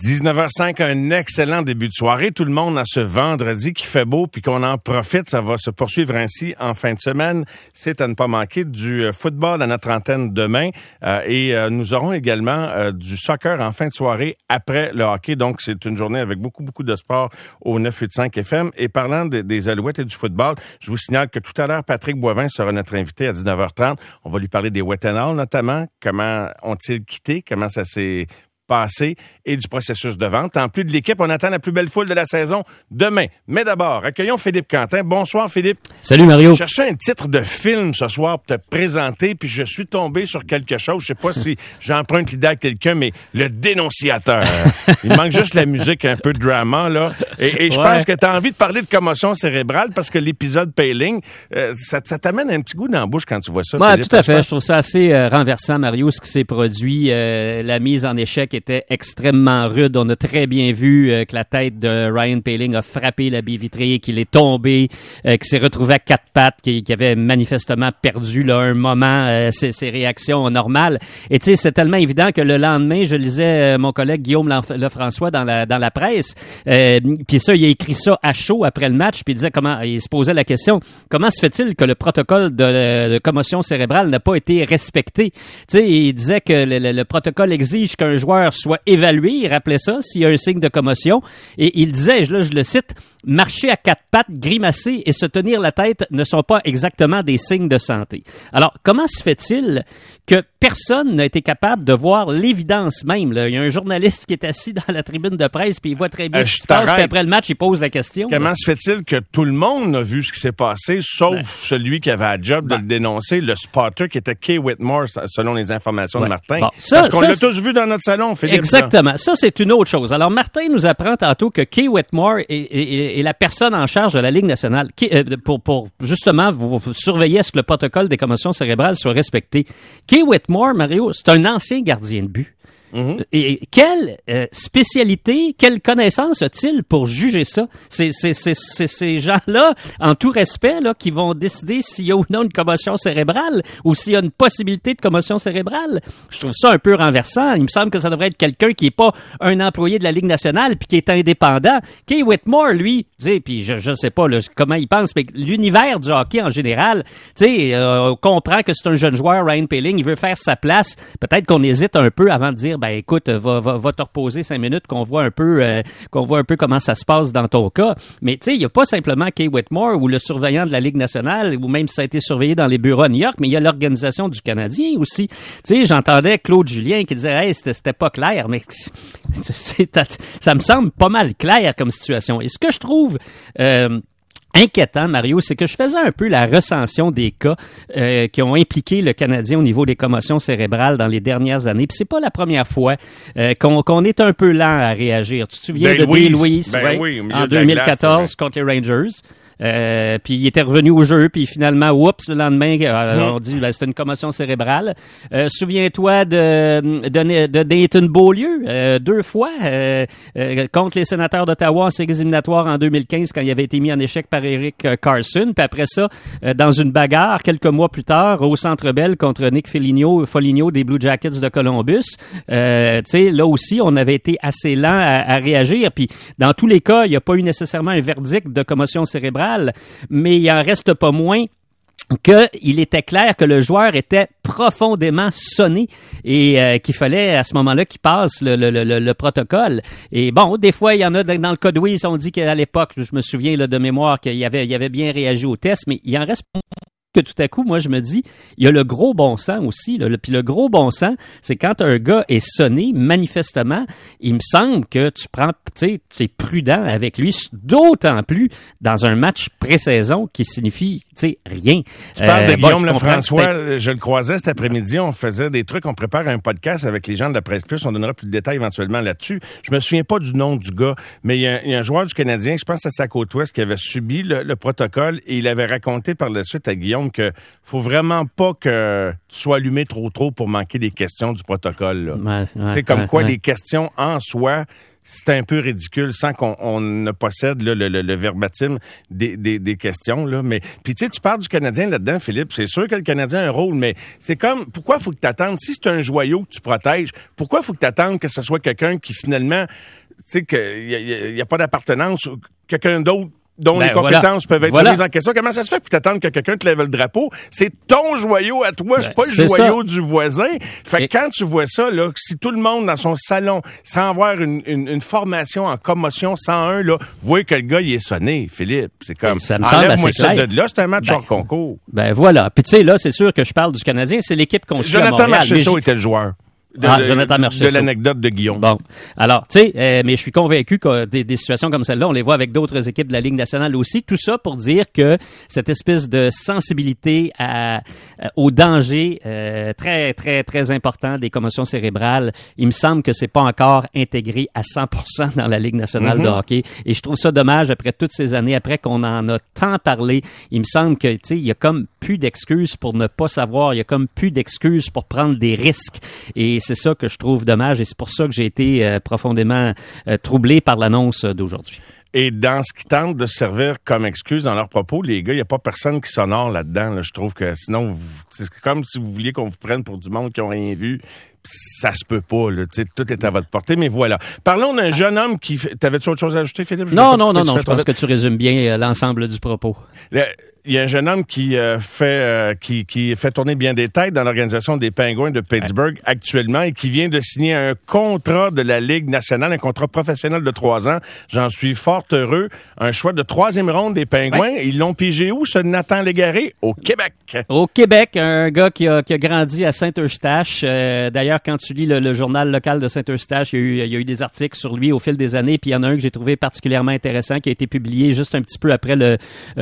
19h05, un excellent début de soirée. Tout le monde a ce vendredi qui fait beau puis qu'on en profite. Ça va se poursuivre ainsi en fin de semaine. C'est à ne pas manquer du football à notre antenne demain. Et nous aurons également du soccer en fin de soirée après le hockey. Donc, c'est une journée avec beaucoup de sport au 985 FM. Et parlant des Alouettes et du football, je vous signale que tout à l'heure, Patrick Boivin sera notre invité à 19h30. On va lui parler des Wetenall notamment. Comment ont-ils quitté? Comment ça s'est passé et du processus de vente. En plus de l'équipe, on attend la plus belle foule de la saison demain. Mais d'abord, accueillons Philippe Quentin. Bonsoir, Philippe. Salut, Mario. Je cherchais un titre de film ce soir pour te présenter, puis je suis tombé sur quelque chose. Je sais pas si j'emprunte l'idée à quelqu'un, mais le dénonciateur. Il manque juste la musique, un peu de drama, là. Et je pense que tu as envie de parler de commotion cérébrale parce que l'épisode Payling, ça t'amène un petit goût dans la bouche quand tu vois ça. Oui, tout à fait. Je trouve ça assez renversant, Mario, ce qui s'est produit. La mise en échec était extrêmement rude. On a très bien vu que la tête de Ryan Poehling a frappé la baie vitrée, qu'il est tombé, qu'il s'est retrouvé à quatre pattes, qu'il avait manifestement perdu là, un moment ses réactions normales. Et tu sais, c'est tellement évident que le lendemain, je lisais mon collègue Guillaume Lefrançois dans la presse, puis ça, il a écrit ça à chaud après le match, puis il se posait la question, comment se fait-il que le protocole de commotion cérébrale n'a pas été respecté? Tu sais, il disait que le protocole exige qu'un joueur soit évalué, il rappelait ça, s'il y a un signe de commotion. Et il disait, là, je le cite, « Marcher à quatre pattes, grimacer et se tenir la tête ne sont pas exactement des signes de santé. » Alors, comment se fait-il que personne n'a été capable de voir l'évidence même? Là? Il y a un journaliste qui est assis dans la tribune de presse puis il voit très bien ce qui se passe, puis après le match, il pose la question. Comment se fait-il que tout le monde a vu ce qui s'est passé, sauf celui qui avait la job de le dénoncer, le spotter qui était Kay Whitmore, selon les informations de Martin? Bon, parce qu'on l'a tous vu dans notre salon, Philippe. Exactement. Ça, c'est une autre chose. Alors, Martin nous apprend tantôt que Kay Whitmore est la personne en charge de la Ligue nationale pour justement vous surveiller à ce que le protocole des commotions cérébrales soit respecté. Kay Whitmore, Mario, c'est un ancien gardien de but. Mm-hmm. Et quelle spécialité, quelle connaissance a-t-il pour juger ça? C'est ces gens-là, en tout respect, là, qui vont décider s'il y a ou non une commotion cérébrale ou s'il y a une possibilité de commotion cérébrale. Je trouve ça un peu renversant. Il me semble que ça devrait être quelqu'un qui est pas un employé de la Ligue nationale puis qui est indépendant. Kay Whitmore, lui, puis je sais pas là, comment il pense, mais l'univers du hockey en général, on comprend que c'est un jeune joueur, Ryan Poehling, il veut faire sa place. Peut-être qu'on hésite un peu avant de dire ben écoute, va te reposer 5 minutes qu'on voit un peu comment ça se passe dans ton cas. Mais tu sais, il n'y a pas simplement Kay Whitmore ou le surveillant de la Ligue nationale, ou même si ça a été surveillé dans les bureaux à New York, mais il y a l'organisation du Canadien aussi. Tu sais, j'entendais Claude Julien qui disait « Hey, c'était pas clair », mais ça me semble pas mal clair comme situation. Et ce que je trouve inquiétant, Mario, c'est que je faisais un peu la recension des cas qui ont impliqué le Canadien au niveau des commotions cérébrales dans les dernières années. Puis c'est pas la première fois qu'on est un peu lent à réagir. Tu te souviens de Dale Louis, en 2014 contre les Rangers? Puis il était revenu au jeu, puis finalement, oups, le lendemain, on dit c'était une commotion cérébrale. Souviens-toi de Nathan Beaulieu, 2 fois contre les Sénateurs d'Ottawa en séries éliminatoires en 2015 quand il avait été mis en échec par Eric Carlson. Puis après ça, dans une bagarre quelques mois plus tard au Centre Bell contre Nick Foligno des Blue Jackets de Columbus. Tu sais, là aussi, on avait été assez lent à réagir. Puis dans tous les cas, il n'y a pas eu nécessairement un verdict de commotion cérébrale. Mais il en reste pas moins qu'il était clair que le joueur était profondément sonné et qu'il fallait à ce moment-là qu'il passe le protocole. Et bon, des fois, il y en a dans le cas de Louis, on dit qu'à l'époque, je me souviens là, de mémoire qu'il avait bien réagi au test, mais il en reste que tout à coup, moi, je me dis, il y a le gros bon sens aussi. Puis le gros bon sens, c'est quand un gars est sonné, manifestement, il me semble que tu es prudent avec lui, d'autant plus dans un match pré-saison qui signifie, rien. Tu parles de Guillaume Lefrançois, je le croisais cet après-midi, on faisait des trucs, on prépare un podcast avec les gens de la Presse Plus, on donnera plus de détails éventuellement là-dessus. Je me souviens pas du nom du gars, mais il y a un joueur du Canadien, je pense à sa côte ouest, qui avait subi le protocole et il avait raconté par la suite à Guillaume que faut vraiment pas que tu sois allumé trop pour manquer des questions du protocole. C'est comme quoi les questions en soi, c'est un peu ridicule sans qu'on ne possède là, le verbatim des questions. Là. Mais puis tu sais, tu parles du Canadien là-dedans, Philippe. C'est sûr que le Canadien a un rôle, mais c'est comme pourquoi faut que tu attendes, si c'est un joyau que tu protèges, pourquoi faut que tu attendes que ce soit quelqu'un qui finalement, tu sais, qu'il y a pas d'appartenance, quelqu'un d'autre dont les compétences peuvent être mises en question. Comment ça se fait que tu t'attends que quelqu'un te lève le drapeau? C'est ton joyau à toi, c'est pas le joyau du voisin. Fait que quand tu vois ça, là, si tout le monde dans son salon, sans avoir une formation en commotion 101, là, voit que le gars, il est sonné, Philippe. C'est comme, ça me semble assez ça clair. de là, c'est un match hors concours. Ben voilà. Puis tu sais, là, c'est sûr que je parle du Canadien, c'est l'équipe qu'on suit à Montréal. Jonathan Marchessault était le joueur. Jonathan Marchessault. De l'anecdote de Guillaume. Bon. Alors, tu sais, mais je suis convaincu que des situations comme celle-là, on les voit avec d'autres équipes de la Ligue nationale aussi. Tout ça pour dire que cette espèce de sensibilité au danger très, très, très important des commotions cérébrales, il me semble que c'est pas encore intégré à 100% dans la Ligue nationale de hockey. Et je trouve ça dommage après toutes ces années, après qu'on en a tant parlé. Il me semble que, tu sais, il y a comme plus d'excuses pour ne pas savoir. Il y a comme plus d'excuses pour prendre des risques. Et c'est ça que je trouve dommage et c'est pour ça que j'ai été profondément troublé par l'annonce d'aujourd'hui. Et dans ce qui tente de servir comme excuse dans leurs propos, les gars, il n'y a pas personne qui s'honore là-dedans. Là. Je trouve que sinon, c'est comme si vous vouliez qu'on vous prenne pour du monde qui n'ont rien vu. Ça se peut pas, là. Tout est à votre portée, mais voilà. Parlons d'un jeune homme qui... T'avais-tu autre chose à ajouter, Philippe? Non, je pense que tu résumes bien l'ensemble du propos. Il y a un jeune homme qui fait tourner bien des têtes dans l'organisation des Penguins de Pittsburgh actuellement et qui vient de signer un contrat de la Ligue nationale, un contrat professionnel de 3 ans. J'en suis fort heureux. Un choix de 3e ronde des Penguins. Ouais. Ils l'ont pigé où, ce Nathan Légaré? Au Québec. Au Québec, un gars qui a grandi à Saint-Eustache. D'ailleurs, quand tu lis le journal local de Saint-Eustache, il y a eu des articles sur lui au fil des années, puis il y en a un que j'ai trouvé particulièrement intéressant qui a été publié juste un petit peu après le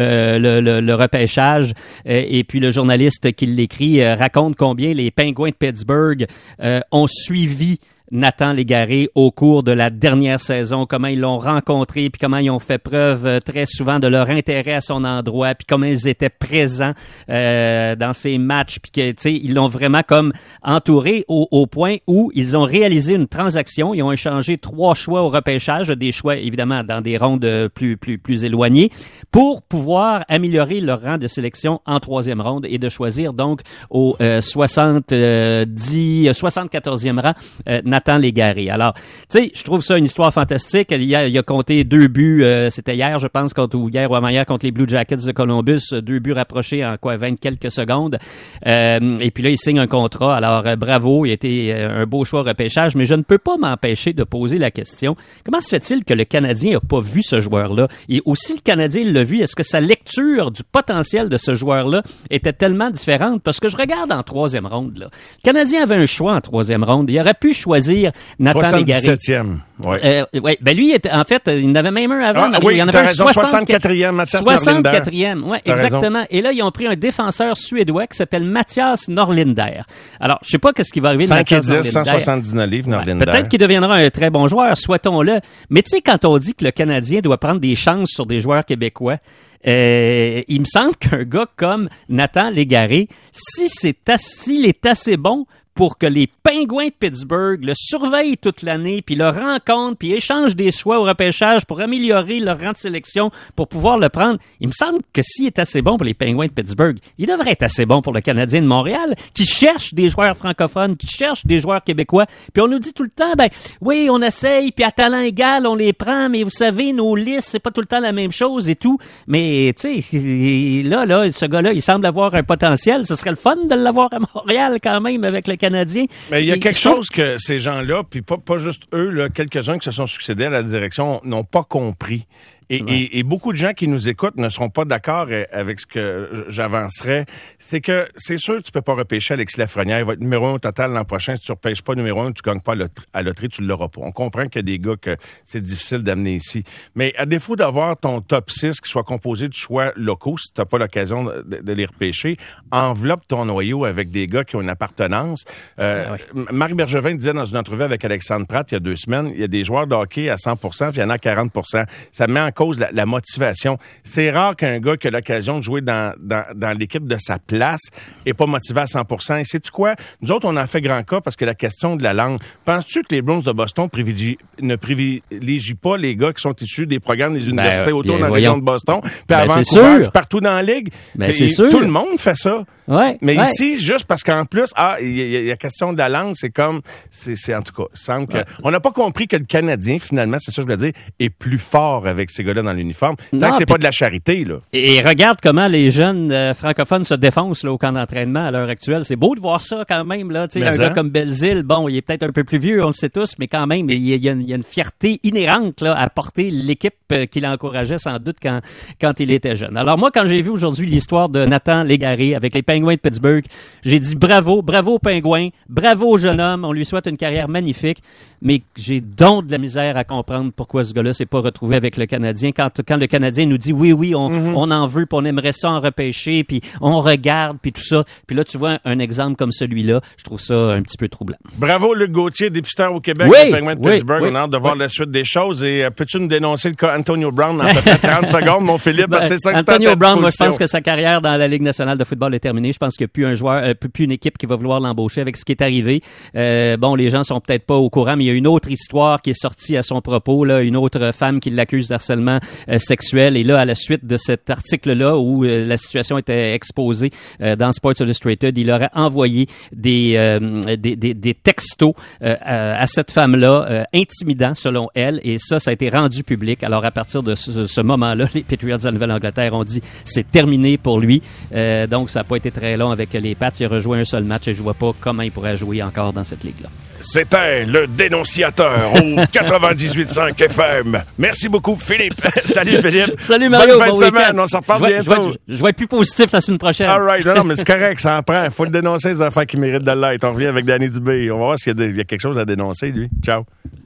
repêchage. Et puis le journaliste qui l'écrit raconte combien les Penguins de Pittsburgh ont suivi Nathan Légaré au cours de la dernière saison, comment ils l'ont rencontré, puis comment ils ont fait preuve très souvent de leur intérêt à son endroit, puis comment ils étaient présents dans ces matchs, puis que tu sais ils l'ont vraiment comme entouré au point où ils ont réalisé une transaction. Ils ont échangé 3 choix au repêchage, des choix évidemment dans des rondes plus éloignées, pour pouvoir améliorer leur rang de sélection en 3e ronde et de choisir donc au 74e rang Nathan Légaré. Alors, tu sais, je trouve ça une histoire fantastique. Il a compté 2 buts, c'était hier, je pense, hier ou avant-hier, contre les Blue Jackets de Columbus, 2 buts rapprochés en 20 quelques secondes. Et puis là, il signe un contrat. Alors, bravo, il a été un beau choix au repêchage, mais je ne peux pas m'empêcher de poser la question, comment se fait-il que le Canadien n'a pas vu ce joueur-là? Et aussi, le Canadien l'a vu, est-ce que sa lecture du potentiel de ce joueur-là était tellement différente? Parce que je regarde en 3e ronde, là. Le Canadien avait un choix en 3e ronde. Il aurait pu choisir Nathan Légaré. 77e. Ouais. Ben lui, en fait, il en avait même un avant. Oui, il en avait un 64e, Mathias Norlinder. 64e, oui, exactement. Et là, ils ont pris un défenseur suédois qui s'appelle Mathias Norlinder. Alors, je sais pas qu'est-ce qui va arriver de Mathias Norlinder. 179 livres, Norlinder. Peut-être qu'il deviendra un très bon joueur, souhaitons-le. Mais tu sais, quand on dit que le Canadien doit prendre des chances sur des joueurs québécois, il me semble qu'un gars comme Nathan Légaré, s'il est assez bon pour que les Penguins de Pittsburgh le surveillent toute l'année, puis le rencontrent, puis échangent des choix au repêchage pour améliorer leur rang de sélection, pour pouvoir le prendre. Il me semble que s'il est assez bon pour les Penguins de Pittsburgh, il devrait être assez bon pour le Canadien de Montréal, qui cherche des joueurs francophones, qui cherche des joueurs québécois. Puis on nous dit tout le temps, ben oui, on essaye, puis à talent égal, on les prend, mais vous savez, nos listes, c'est pas tout le temps la même chose et tout. Mais tu sais, là, ce gars-là, il semble avoir un potentiel. Ce serait le fun de l'avoir à Montréal quand même avec le Canadien. Mais il y a quelque chose que ces gens-là, puis pas juste eux, là, quelques-uns qui se sont succédés à la direction, n'ont pas compris. Et beaucoup de gens qui nous écoutent ne seront pas d'accord avec ce que j'avancerais. C'est que, c'est sûr que tu peux pas repêcher Alexis Lafrenière. Il va être numéro 1 au total l'an prochain. Si tu repêches pas numéro 1, tu gagnes pas à loterie, tu l'auras pas. On comprend qu'il y a des gars que c'est difficile d'amener ici. Mais à défaut d'avoir ton top 6 qui soit composé de choix locaux, si t'as pas l'occasion de les repêcher, enveloppe ton noyau avec des gars qui ont une appartenance. Marc Bergevin disait dans une entrevue avec Alexandre Pratt il y a 2 semaines, il y a des joueurs de hockey à 100%, puis il y en a 40%. Ça met en cause de la motivation. C'est rare qu'un gars qui a l'occasion de jouer dans l'équipe de sa place est pas motivé à 100%. Et sais-tu quoi? Nous autres, on en fait grand cas parce que la question de la langue. Penses-tu que les Bruins de Boston ne privilégient pas les gars qui sont issus des programmes des universités autour de la région de Boston, puis à Vancouver, puis partout dans la ligue? C'est sûr. Tout le monde fait ça. Ouais, mais ici, juste parce qu'en plus, il y a la question de la langue, c'est comme, c'est en tout cas, semble que on n'a pas compris que le Canadien, finalement, c'est ça que je veux dire, est plus fort avec ces gars-là dans l'uniforme. Tant que c'est pas de la charité, là. Et regarde comment les jeunes francophones se défoncent là, au camp d'entraînement à l'heure actuelle. C'est beau de voir ça quand même, là. Tu sais, un gars comme Belzile, bon, il est peut-être un peu plus vieux, on le sait tous, mais quand même, il y a une fierté inhérente là, à porter l'équipe qui l'encourageait sans doute quand il était jeune. Alors moi, quand j'ai vu aujourd'hui l'histoire de Nathan Légaré avec les Penguins de Pittsburgh, j'ai dit bravo aux Penguins, bravo au jeune homme, on lui souhaite une carrière magnifique, mais j'ai donc de la misère à comprendre pourquoi ce gars-là s'est pas retrouvé avec le Canadien. Quand le Canadien nous dit oui, on en veut, puis on aimerait ça en repêcher, puis on regarde, puis tout ça. Puis là, tu vois un exemple comme celui-là, je trouve ça un petit peu troublant. Bravo Luc Gauthier, dépisteur au Québec, des Penguins de Pittsburgh. On a hâte de voir la suite des choses. Et peux-tu nous dénoncer le cas Antonio Brown en peut-être 30 secondes, mon Philippe? C'est ça que Antonio Brown, moi, je pense que sa carrière dans la Ligue nationale de football est terminée. Je pense qu'il n'y a plus un joueur, plus une équipe qui va vouloir l'embaucher avec ce qui est arrivé. Bon, les gens sont peut-être pas au courant, mais il y a une autre histoire qui est sortie à son propos, là, une autre femme qui l'accuse d'harcèlement sexuel. Et là, à la suite de cet article-là où la situation était exposée dans Sports Illustrated, il aurait envoyé des textos à cette femme-là, intimidants selon elle, et ça a été rendu public. Alors, à partir de ce moment-là, les Patriots de la Nouvelle-Angleterre ont dit c'est terminé pour lui. Donc, ça n'a pas été très long avec les Pats. Il a rejoué un seul match et je vois pas comment il pourrait jouer encore dans cette ligue-là. C'était le dénonciateur au 98.5 FM. Merci beaucoup, Philippe. Salut, Philippe. Salut, Mario. Bonne fin de semaine. On s'en reparle bientôt. Je vais être plus positif la semaine prochaine. All right. Non, mais c'est correct. Ça en prend. Il faut le dénoncer, les affaires qui méritent de l'être. On revient avec Danny Dubé. On va voir s'il y a quelque chose à dénoncer, lui. Ciao.